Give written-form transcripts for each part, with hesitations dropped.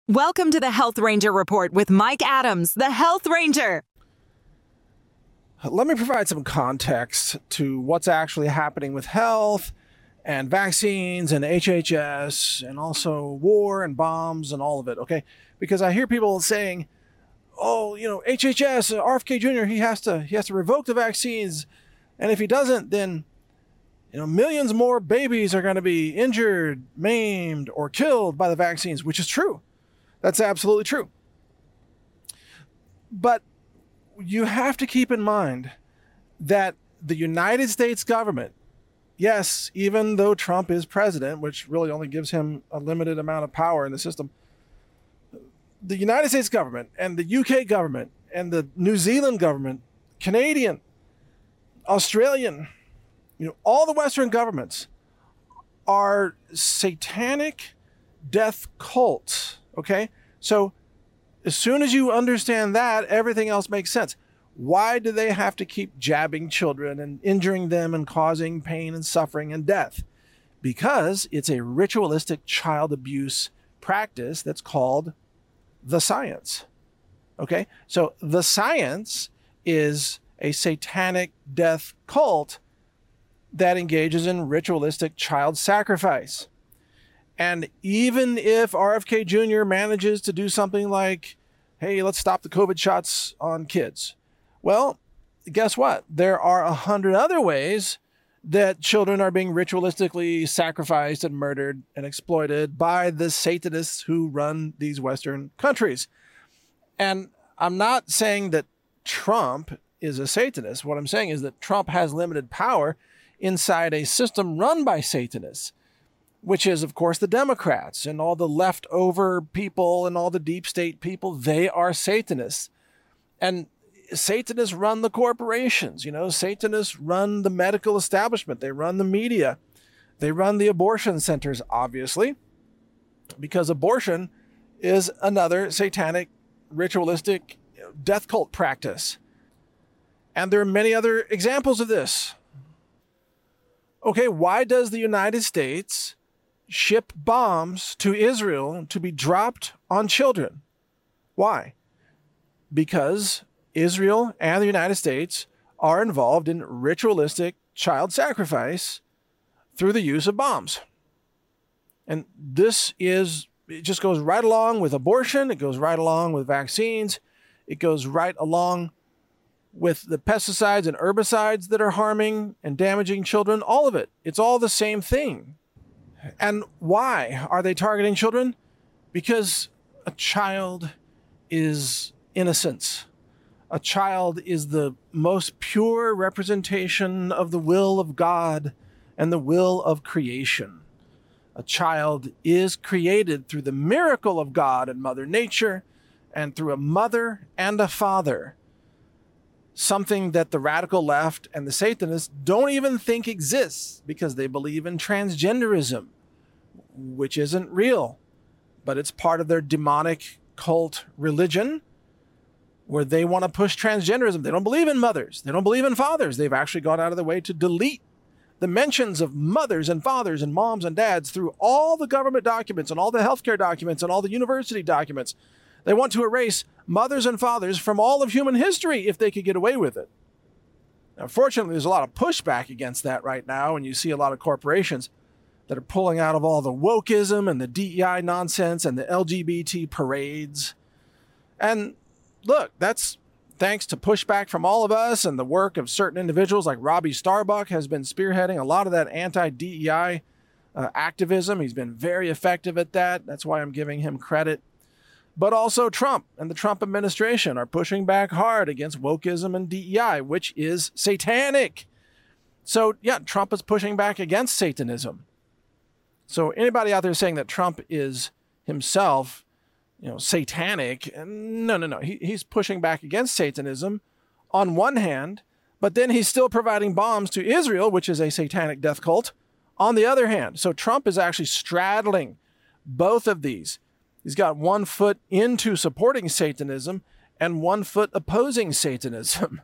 Welcome to the Health Ranger Report with Mike Adams, the Health Ranger. Let me provide some context to what's actually happening with health and vaccines and HHS and also war and bombs and all of it, okay? Because I hear people saying, oh, HHS, RFK Jr., he has to revoke the vaccines. And if he doesn't, then, millions more babies are going to be injured, maimed, or killed by the vaccines, which is true. That's absolutely true. But you have to keep in mind that the United States government, yes, even though Trump is president, which really only gives him a limited amount of power in the system, the United States government and the UK government and the New Zealand government, Canadian, Australian, all the Western governments are satanic death cults. Okay, so as soon as you understand that, everything else makes sense. Why do they have to keep jabbing children and injuring them and causing pain and suffering and death? Because it's a ritualistic child abuse practice that's called the science. Okay, so the science is a satanic death cult that engages in ritualistic child sacrifice. And even if RFK Jr. manages to do something like, hey, let's stop the COVID shots on kids. Well, guess what? There are 100 other ways that children are being ritualistically sacrificed and murdered and exploited by the Satanists who run these Western countries. And I'm not saying that Trump is a Satanist. What I'm saying is that Trump has limited power inside a system run by Satanists, which is, of course, the Democrats and all the leftover people and all the deep state people. They are Satanists. And Satanists run the corporations. Satanists run the medical establishment. They run the media. They run the abortion centers, obviously, because abortion is another satanic, ritualistic death cult practice. And there are many other examples of this. Okay, why does the United States ship bombs to Israel to be dropped on children? Why? Because Israel and the United States are involved in ritualistic child sacrifice through the use of bombs. And it just goes right along with abortion. It goes right along with vaccines. It goes right along with the pesticides and herbicides that are harming and damaging children. All of it. It's all the same thing. And why are they targeting children? Because a child is innocence. A child is the most pure representation of the will of God and the will of creation. A child is created through the miracle of God and Mother Nature and through a mother and a father. Something that the radical left and the Satanists don't even think exists because they believe in transgenderism, which isn't real, but it's part of their demonic cult religion where they want to push transgenderism. They don't believe in mothers. They don't believe in fathers. They've actually gone out of their way to delete the mentions of mothers and fathers and moms and dads through all the government documents and all the healthcare documents and all the university documents. They want to erase mothers and fathers from all of human history if they could get away with it. Now, fortunately, there's a lot of pushback against that right now, and you see a lot of corporations that are pulling out of all the wokeism and the DEI nonsense and the LGBT parades. And look, that's thanks to pushback from all of us and the work of certain individuals like Robbie Starbuck has been spearheading a lot of that anti-DEI activism. He's been very effective at that. That's why I'm giving him credit. But also Trump and the Trump administration are pushing back hard against wokeism and DEI, which is satanic. So yeah, Trump is pushing back against Satanism. So anybody out there saying that Trump is himself, satanic, no. He's pushing back against Satanism on one hand, but then he's still providing bombs to Israel, which is a satanic death cult, on the other hand. So Trump is actually straddling both of these. He's got one foot into supporting Satanism and one foot opposing Satanism,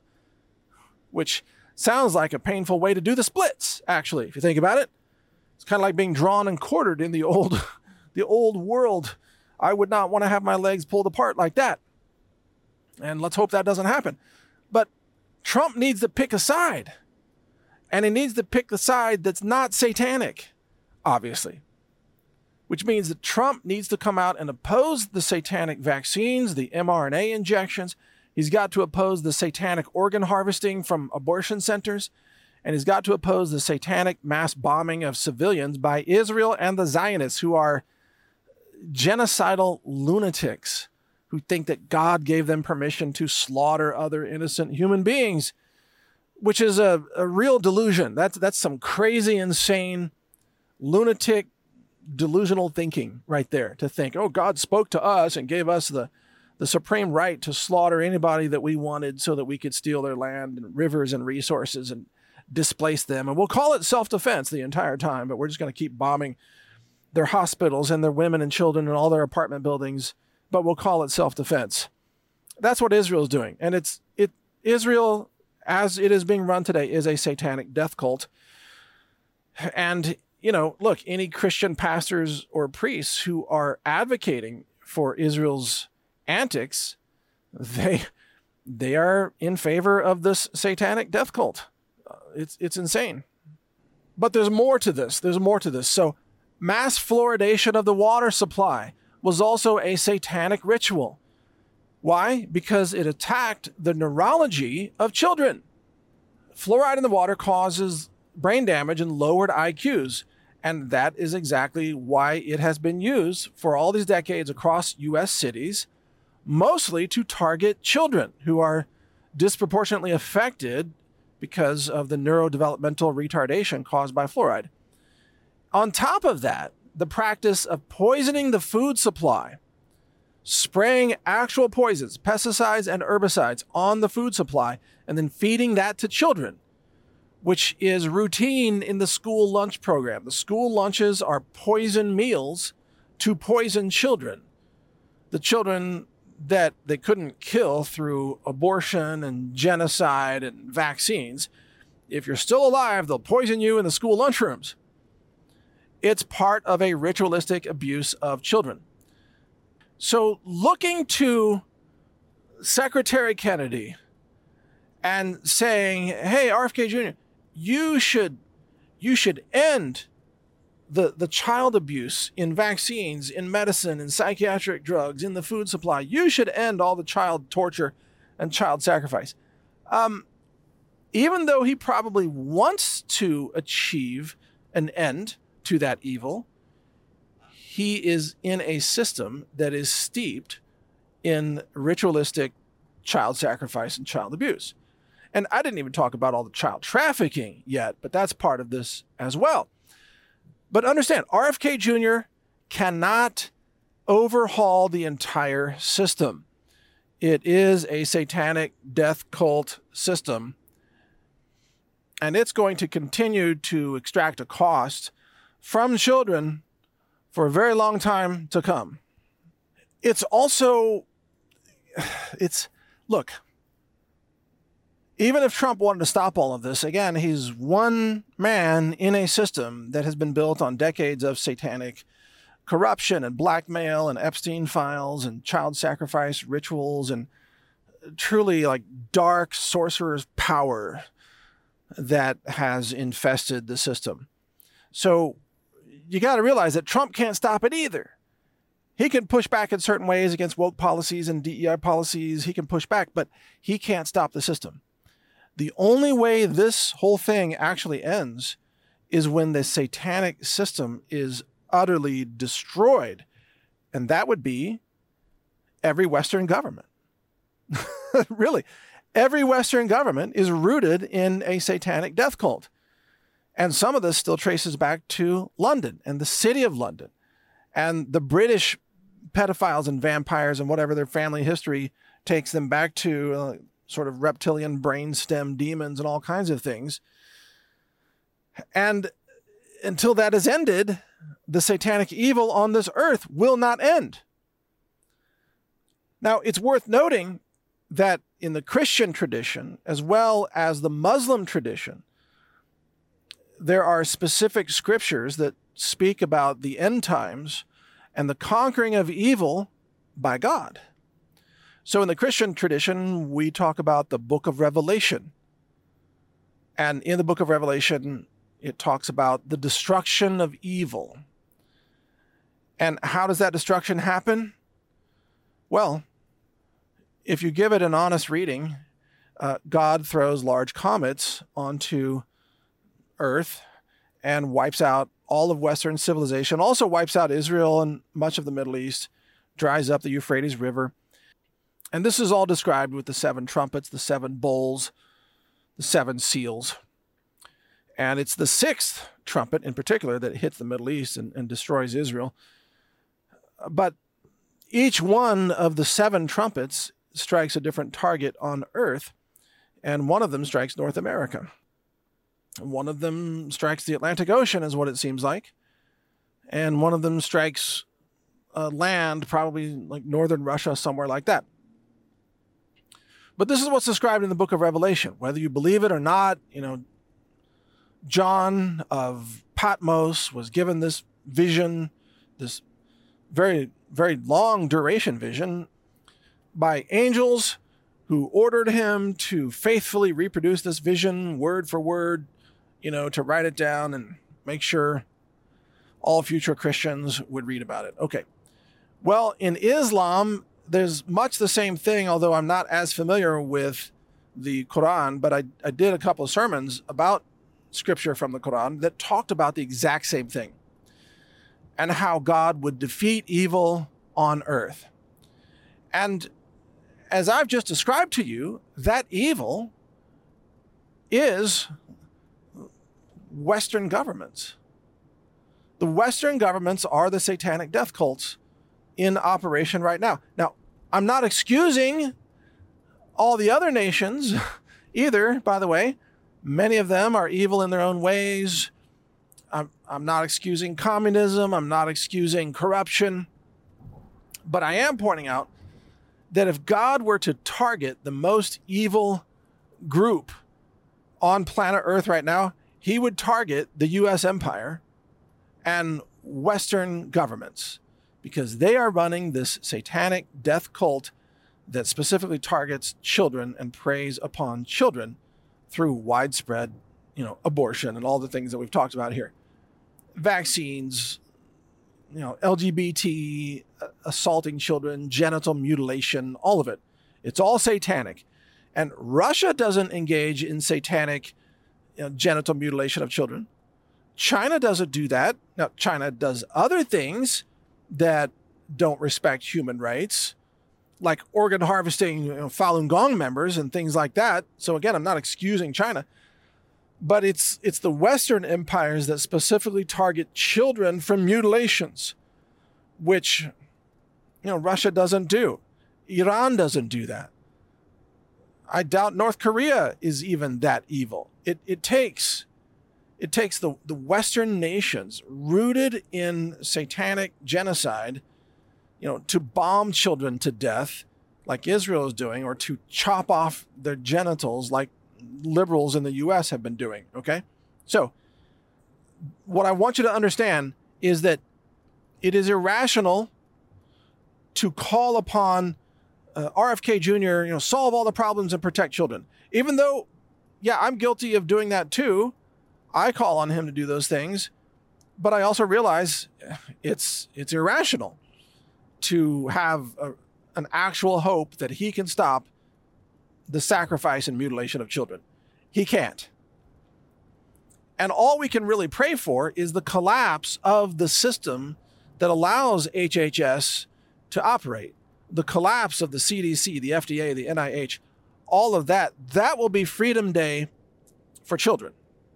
which sounds like a painful way to do the splits, actually, if you think about it. It's kind of like being drawn and quartered in the old world I would not want to have my legs pulled apart like that. And let's hope that doesn't happen. But Trump needs to pick a side. And he needs to pick the side that's not satanic, obviously. Which means that Trump needs to come out and oppose the satanic vaccines, the mRNA injections. He's got to oppose the satanic organ harvesting from abortion centers. And he's got to oppose the satanic mass bombing of civilians by Israel and the Zionists, who are genocidal lunatics who think that God gave them permission to slaughter other innocent human beings, which is a real delusion. That's some crazy, insane, lunatic, delusional thinking right there, to think, oh, God spoke to us and gave us the supreme right to slaughter anybody that we wanted so that we could steal their land and rivers and resources and displace them. And we'll call it self-defense the entire time, but we're just going to keep bombing their hospitals and their women and children and all their apartment buildings, but we'll call it self-defense. That's what Israel's doing. And Israel, as it is being run today, is a satanic death cult. And, look, any Christian pastors or priests who are advocating for Israel's antics, they are in favor of this satanic death cult. It's insane. But there's more to this. So mass fluoridation of the water supply was also a satanic ritual. Why? Because it attacked the neurology of children. Fluoride in the water causes brain damage and lowered IQs. And that is exactly why it has been used for all these decades across U.S. cities, mostly to target children who are disproportionately affected because of the neurodevelopmental retardation caused by fluoride. On top of that, the practice of poisoning the food supply, spraying actual poisons, pesticides and herbicides on the food supply, and then feeding that to children, which is routine in the school lunch program. The school lunches are poison meals to poison children. The children that they couldn't kill through abortion and genocide and vaccines. If you're still alive, they'll poison you in the school lunchrooms. It's part of a ritualistic abuse of children. So looking to Secretary Kennedy and saying, hey, RFK Jr., you should end the child abuse in vaccines, in medicine, in psychiatric drugs, in the food supply. You should end all the child torture and child sacrifice. Even though he probably wants to achieve an end to that evil, he is in a system that is steeped in ritualistic child sacrifice and child abuse. And I didn't even talk about all the child trafficking yet, but that's part of this as well. But understand, RFK Jr. cannot overhaul the entire system. It is a satanic death cult system, and it's going to continue to extract a cost from children for a very long time to come. Look, even if Trump wanted to stop all of this, again, he's one man in a system that has been built on decades of satanic corruption and blackmail and Epstein files and child sacrifice rituals and truly like dark sorcerer's power that has infested the system. So you got to realize that Trump can't stop it either. He can push back in certain ways against woke policies and DEI policies. He can push back, but he can't stop the system. The only way this whole thing actually ends is when the satanic system is utterly destroyed. And that would be every Western government. Really, every Western government is rooted in a satanic death cult. And some of this still traces back to London and the city of London and the British pedophiles and vampires and whatever their family history takes them back to, sort of reptilian brainstem demons and all kinds of things. And until that is ended, the satanic evil on this earth will not end. Now, it's worth noting that in the Christian tradition, as well as the Muslim tradition, there are specific scriptures that speak about the end times and the conquering of evil by God. So in the Christian tradition, we talk about the book of Revelation. And in the book of Revelation, it talks about the destruction of evil. And how does that destruction happen? Well, if you give it an honest reading, God throws large comets onto Earth and wipes out all of Western civilization, also wipes out Israel and much of the Middle East, dries up the Euphrates River. And this is all described with the 7 trumpets, the 7 bowls, the 7 seals. And it's the 6th trumpet in particular that hits the Middle East and destroys Israel. But each one of the 7 trumpets strikes a different target on Earth, and one of them strikes North America. One of them strikes the Atlantic Ocean, is what it seems like. And one of them strikes land, probably like northern Russia, somewhere like that. But this is what's described in the book of Revelation. Whether you believe it or not, John of Patmos was given this vision, this very, very long duration vision, by angels who ordered him to faithfully reproduce this vision word for word, to write it down and make sure all future Christians would read about it. Okay. Well, in Islam, there's much the same thing, although I'm not as familiar with the Quran, but I did a couple of sermons about scripture from the Quran that talked about the exact same thing and how God would defeat evil on earth. And as I've just described to you, that evil is Western governments. The Western governments are the satanic death cults in operation right now. Now, I'm not excusing all the other nations either, by the way. Many of them are evil in their own ways. I'm not excusing communism. I'm not excusing corruption. But I am pointing out that if God were to target the most evil group on planet Earth right now, he would target the U.S. empire and Western governments, because they are running this satanic death cult that specifically targets children and preys upon children through widespread, abortion and all the things that we've talked about here. Vaccines, LGBT, assaulting children, genital mutilation, all of it. It's all satanic. And Russia doesn't engage in satanic genital mutilation of children. China doesn't do that. Now, China does other things that don't respect human rights, like organ harvesting, Falun Gong members and things like that. So again, I'm not excusing China, but it's the Western empires that specifically target children from mutilations, which, Russia doesn't do. Iran doesn't do that. I doubt North Korea is even that evil. It takes the Western nations rooted in satanic genocide, to bomb children to death like Israel is doing, or to chop off their genitals like liberals in the U.S. have been doing, okay? So what I want you to understand is that it is irrational to call upon RFK Jr., solve all the problems and protect children. Even though, I'm guilty of doing that too. I call on him to do those things, but I also realize it's irrational to have an actual hope that he can stop the sacrifice and mutilation of children. He can't. And all we can really pray for is the collapse of the system that allows HHS to operate. The collapse of the CDC, the FDA, the NIH, all of that will be Freedom Day for children.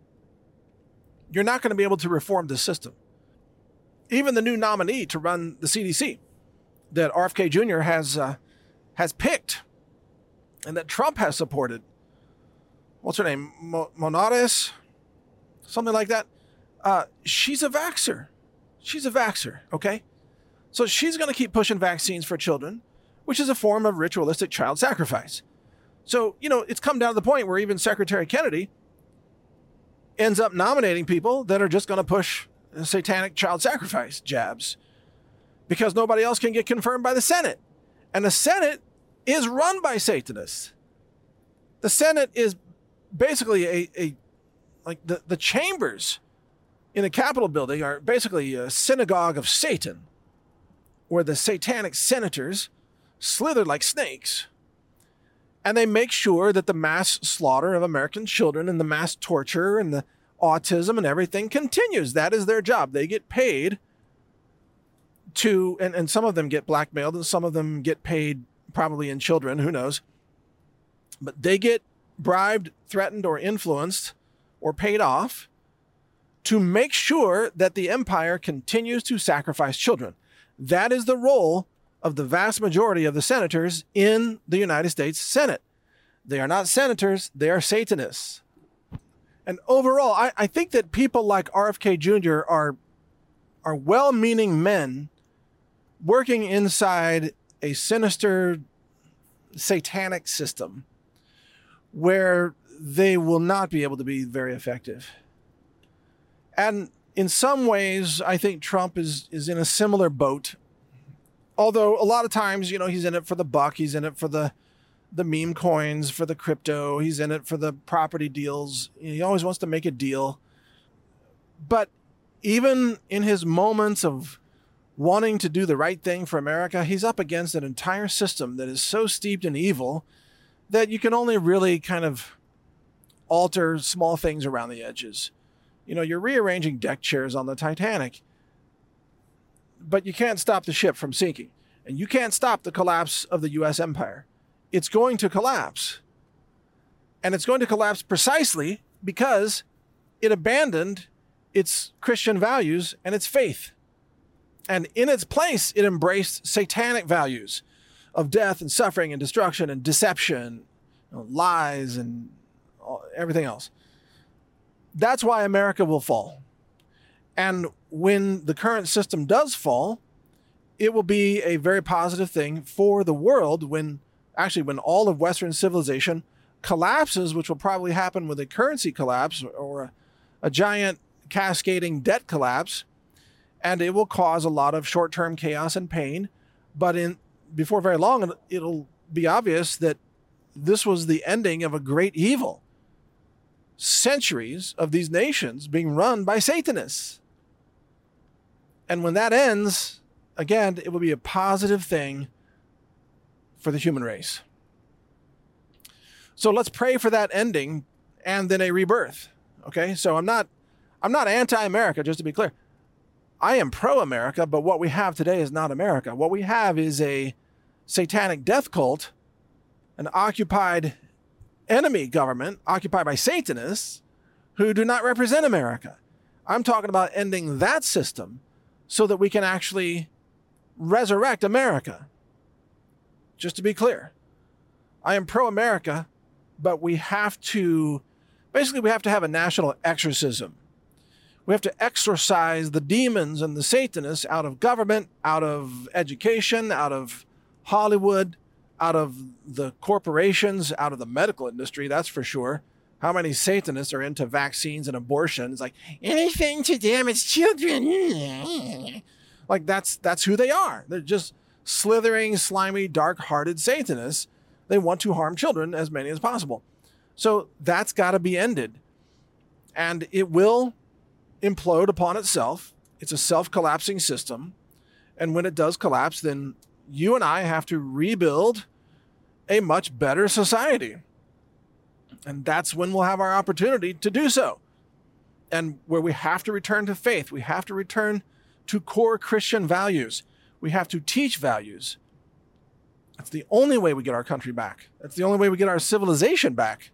You're not going to be able to reform the system. Even the new nominee to run the CDC that RFK Jr. has picked and that Trump has supported. What's her name? Monares? Something like that. She's a vaxxer. She's a vaxxer, okay? So she's going to keep pushing vaccines for children, which is a form of ritualistic child sacrifice. So, it's come down to the point where even Secretary Kennedy ends up nominating people that are just going to push satanic child sacrifice jabs. because nobody else can get confirmed by the Senate. And the Senate is run by Satanists. The Senate is basically the chambers in the Capitol building are basically a synagogue of Satan, where the satanic senators slither like snakes. And they make sure that the mass slaughter of American children and the mass torture and the autism and everything continues. That is their job. They get paid to, and some of them get blackmailed and some of them get paid probably in children, who knows. But they get bribed, threatened, or influenced or paid off to make sure that the empire continues to sacrifice children. That is the role of the vast majority of the senators in the United States Senate. They are not senators, they are Satanists. And overall, I think that people like RFK Jr. are well-meaning men working inside a sinister satanic system where they will not be able to be very effective. And in some ways, I think Trump is in a similar boat. Although a lot of times, he's in it for the buck. He's in it for the meme coins, for the crypto. He's in it for the property deals. He always wants to make a deal. But even in his moments of wanting to do the right thing for America, he's up against an entire system that is so steeped in evil that you can only really kind of alter small things around the edges. You're rearranging deck chairs on the Titanic, but you can't stop the ship from sinking. And you can't stop the collapse of the U.S. empire. It's going to collapse. And it's going to collapse precisely because it abandoned its Christian values and its faith. And in its place, it embraced satanic values of death and suffering and destruction and deception, lies and everything else. That's why America will fall. And when the current system does fall, it will be a very positive thing for the world when all of Western civilization collapses, which will probably happen with a currency collapse or a giant cascading debt collapse. And it will cause a lot of short-term chaos and pain. But before very long, it'll be obvious that this was the ending of a great evil. Centuries of these nations being run by Satanists. And when that ends, again, it will be a positive thing for the human race. So let's pray for that ending and then a rebirth. Okay? So I'm not anti-America, just to be clear. I am pro-America, but what we have today is not America. What we have is a satanic death cult, an occupied enemy government occupied by Satanists who do not represent America. I'm talking about ending that system so that we can actually resurrect America. Just to be clear, I am pro-America, but we have to have a national exorcism. We have to exorcise the demons and the Satanists out of government, out of education, out of Hollywood, out of the corporations, out of the medical industry, that's for sure. How many Satanists are into vaccines and abortion? It's like, anything to damage children. Like, that's who they are. They're just slithering, slimy, dark-hearted Satanists. They want to harm children, as many as possible. So that's got to be ended. And it will implode upon itself. It's a self-collapsing system. And when it does collapse, then you and I have to rebuild a much better society. And that's when we'll have our opportunity to do so. And where we have to return to faith. We have to return to core Christian values. We have to teach values. That's the only way we get our country back. That's the only way we get our civilization back.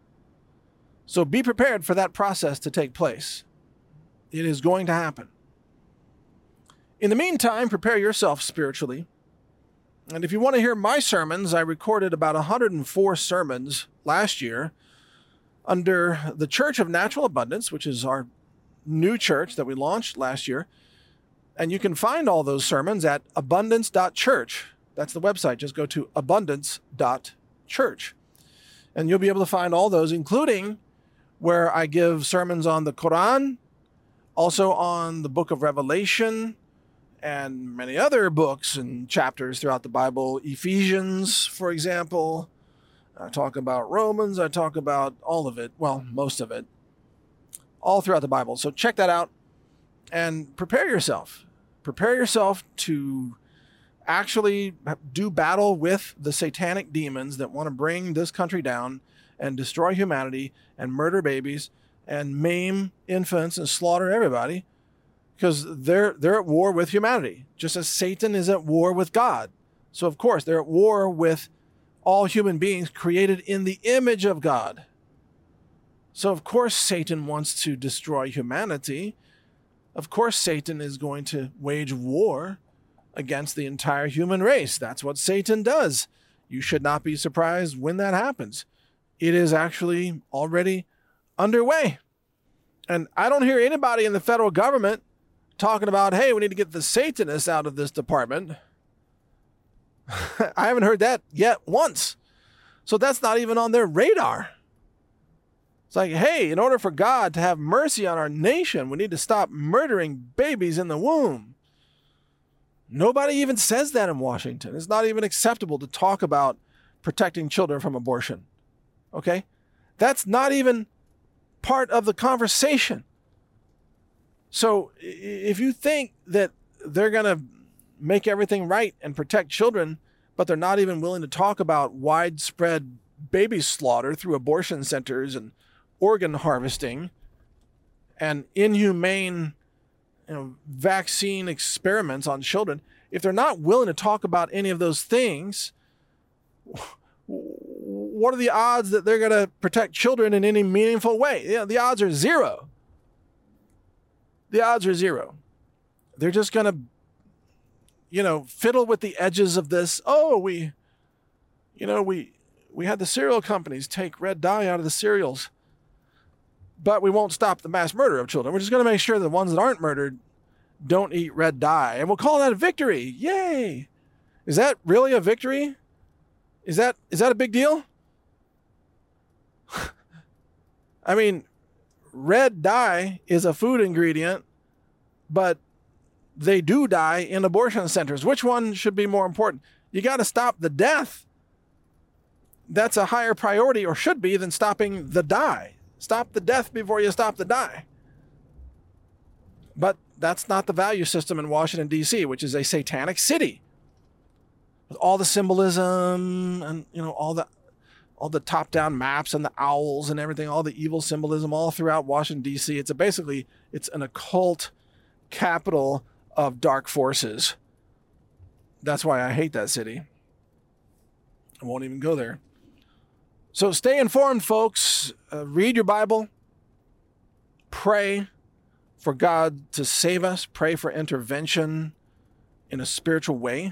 So be prepared for that process to take place. It is going to happen. In the meantime, prepare yourself spiritually. And if you want to hear my sermons, I recorded about 104 sermons last year under the Church of Natural Abundance, which is our new church that we launched last year. And you can find all those sermons at abundance.church. That's the website. Just go to abundance.church. And you'll be able to find all those, including where I give sermons on the Quran, also on the book of Revelation, and many other books and chapters throughout the Bible. Ephesians, for example. I talk about Romans. I talk about all of it. Well, most of it. All throughout the Bible. So check that out and prepare yourself. Prepare yourself to actually do battle with the satanic demons that want to bring this country down and destroy humanity and murder babies and maim infants and slaughter everybody, because they're at war with humanity, just as Satan is at war with God. So of course they're at war with all human beings created in the image of God. So of course Satan wants to destroy humanity. Of course Satan is going to wage war against the entire human race. That's what Satan does. You should not be surprised when that happens. It is actually already underway. And I don't hear anybody in the federal government talking about, hey, we need to get the Satanists out of this department. I haven't heard that yet once. So that's not even on their radar. It's like, hey, in order for God to have mercy on our nation, we need to stop murdering babies in the womb. Nobody even says that in Washington. It's not even acceptable to talk about protecting children from abortion. Okay? That's not even part of the conversation. So if you think that they're going to make everything right and protect children, but they're not even willing to talk about widespread baby slaughter through abortion centers and organ harvesting and inhumane vaccine experiments on children, if they're not willing to talk about any of those things, what are the odds that they're going to protect children in any meaningful way? Yeah, the odds are zero. The odds are zero. They're just going to, fiddle with the edges of this. Oh, we had the cereal companies take red dye out of the cereals, but we won't stop the mass murder of children. We're just going to make sure the ones that aren't murdered don't eat red dye. And we'll call that a victory. Yay. Is that really a victory? Is that a big deal? I mean, red dye is a food ingredient, but they do die in abortion centers. Which one should be more important? You got to stop the death. That's a higher priority, or should be, than stopping the dye. Stop the death before you stop the dye. But that's not the value system in Washington, D.C., which is a satanic city. With all the symbolism and, all the top-down maps and the owls and everything, all the evil symbolism all throughout Washington, D.C. It's an occult capital of dark forces. That's why I hate that city. I won't even go there. So stay informed, folks. Read your Bible. Pray for God to save us. Pray for intervention in a spiritual way.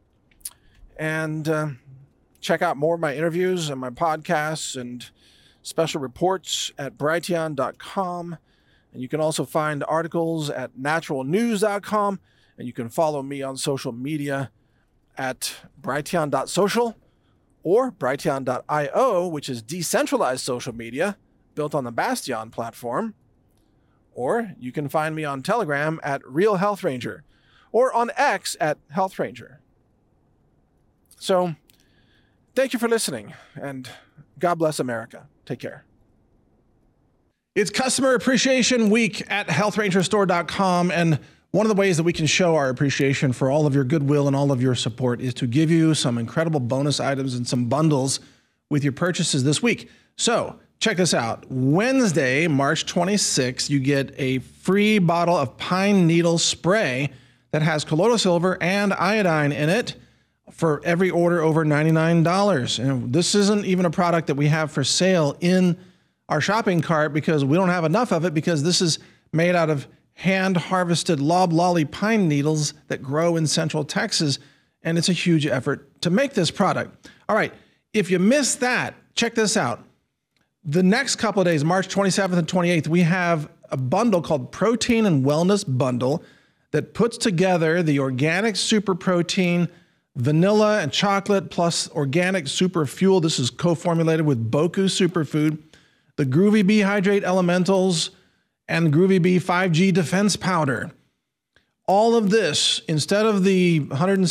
And check out more of my interviews and my podcasts and special reports at Brighteon.com. And you can also find articles at naturalnews.com. And you can follow me on social media at Brighteon.social or Brighteon.io, which is decentralized social media built on the Bastion platform. Or you can find me on Telegram at Real Health Ranger or on X at Health Ranger. So thank you for listening, and God bless America. Take care. It's Customer Appreciation Week at healthrangerstore.com, and one of the ways that we can show our appreciation for all of your goodwill and all of your support is to give you some incredible bonus items and some bundles with your purchases this week. So check this out. Wednesday, March 26th, you get a free bottle of pine needle spray that has colloidal silver and iodine in it for every order over $99. And this isn't even a product that we have for sale in our shopping cart because we don't have enough of it, because this is made out of hand-harvested loblolly pine needles that grow in Central Texas, and it's a huge effort to make this product. All right, if you missed that, check this out. The next couple of days, March 27th and 28th, we have a bundle called Protein and Wellness Bundle that puts together the organic super protein, vanilla and chocolate plus organic super fuel. This is co-formulated with Boku Superfood, the Groovy Bee Hydrate Elementals, and Groovy Bee 5G Defense Powder. all of this, instead of the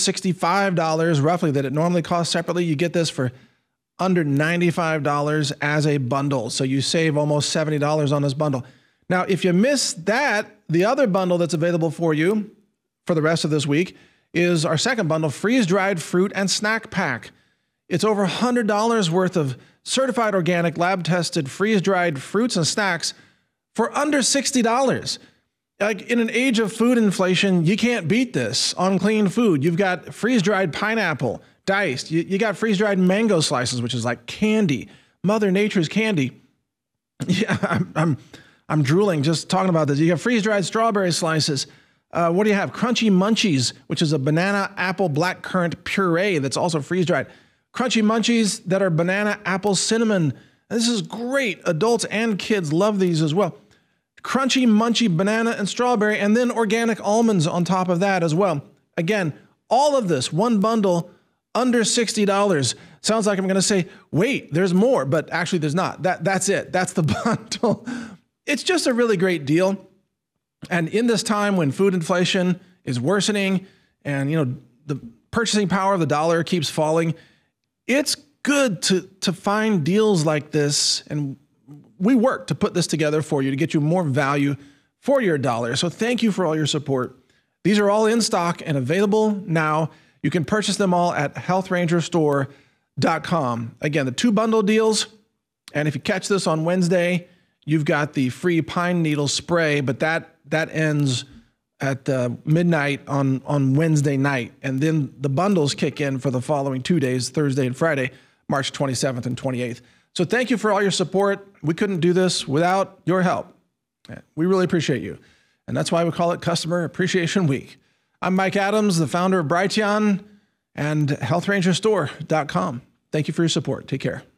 $165 roughly that it normally costs separately, you get this for under $95 as a bundle. So you save almost $70 on this bundle. Now, if you miss that, the other bundle that's available for you for the rest of this week is our second bundle, freeze-dried fruit and snack pack. It's over $100 worth of certified organic, lab-tested, freeze-dried fruits and snacks for under $60. Like, in an age of food inflation, you can't beat this on clean food. You've got freeze-dried pineapple, diced. You got freeze-dried mango slices, which is like candy, Mother Nature's candy. Yeah, I'm drooling just talking about this. You got freeze-dried strawberry slices. What do you have? Crunchy Munchies, which is a banana apple blackcurrant puree that's also freeze-dried. Crunchy Munchies that are banana apple cinnamon. This is great. Adults and kids love these as well. Crunchy Munchy banana and strawberry, and then organic almonds on top of that as well. Again, all of this, one bundle, under $60. Sounds like I'm going to say, wait, there's more, but actually there's not. That's it. That's the bundle. It's just a really great deal. And in this time when food inflation is worsening and, the purchasing power of the dollar keeps falling, it's good to find deals like this, and we work to put this together for you to get you more value for your dollar. So thank you for all your support. These are all in stock and available now. You can purchase them all at healthrangerstore.com. Again, the 2 bundle deals. And if you catch this on Wednesday, you've got the free pine needle spray, but that ends at midnight on Wednesday night. And then the bundles kick in for the following 2 days, Thursday and Friday, March 27th and 28th. So thank you for all your support. We couldn't do this without your help. We really appreciate you. And that's why we call it Customer Appreciation Week. I'm Mike Adams, the founder of Brighteon and healthrangerstore.com. Thank you for your support. Take care.